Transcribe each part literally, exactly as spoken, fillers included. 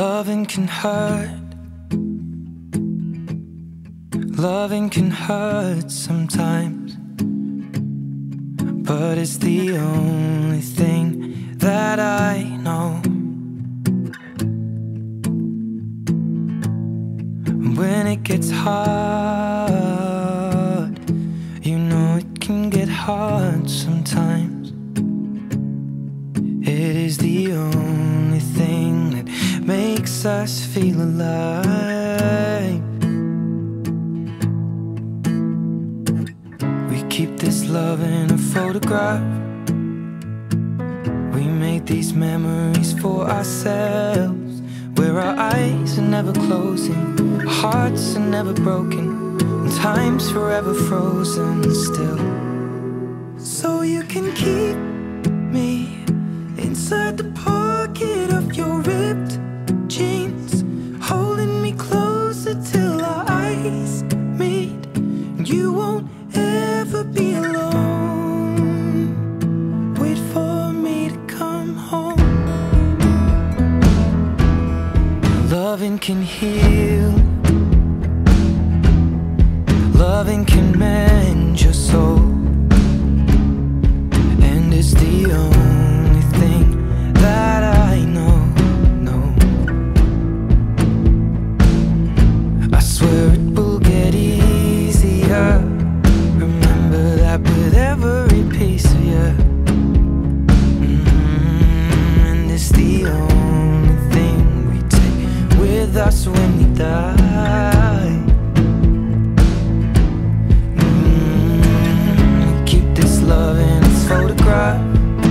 Loving can hurt. Loving can hurt sometimes, but it's the only thing that I know. When it gets hard, you know it can get hard sometimes. It is the only thing that makes us feel alive. We keep this love in a photograph. We made these memories for ourselves, where our eyes are never closing, our hearts are never broken, and time's forever frozen still. So you can keep me inside the pocket of your ripped jeans, holding me closer till our eyes meet. You won't ever be alone. Wait for me to come home. Loving can heal. Loving can mend your soul, and it's the only thing that I know, no. I swear it will get easier. Remember that with every piece of you. Mm-hmm. And it's the only thing we take with us when we die. Mm-hmm. We keep this love in its photograph.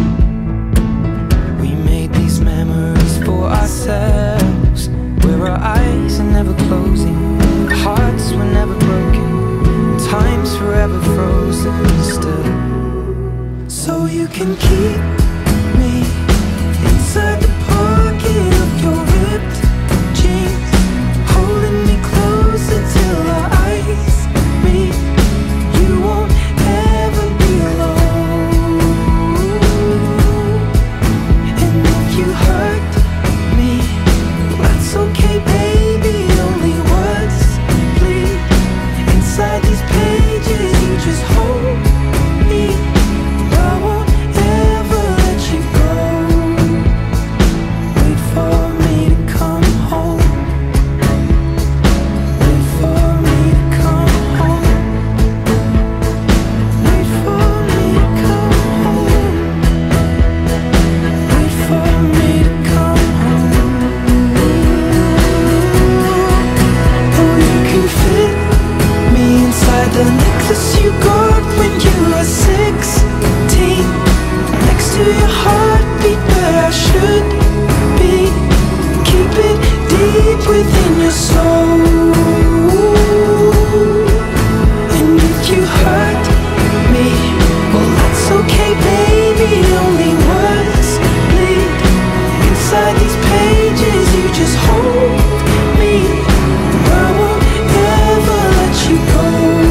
Memories for ourselves, where our eyes are never closing, our hearts were never broken, time's forever frozen still. So you can keep me inside the pocket of your ripped jeans, holding me closer till our eyes meet. You won't ever be alone. You hurt me, that's okay, baby. Only words bleed inside these pages. You just hold me. I won't ever let you go. Wait for me to come home. Wait for me to come home. Wait for me to come home. Wait for me. The necklace you got when you were sixteen, next to your heartbeat where I should be. Keep it deep within your soul. And if you hurt me, well that's okay, baby. Only words bleed inside these pages. You just hold me. I won't ever let you go.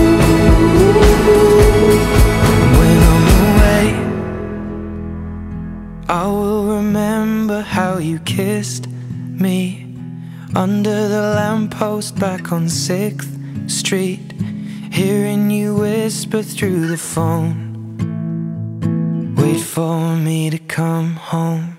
I will remember how you kissed me under the lamppost back on sixth street, hearing you whisper through the phone, wait for me to come home.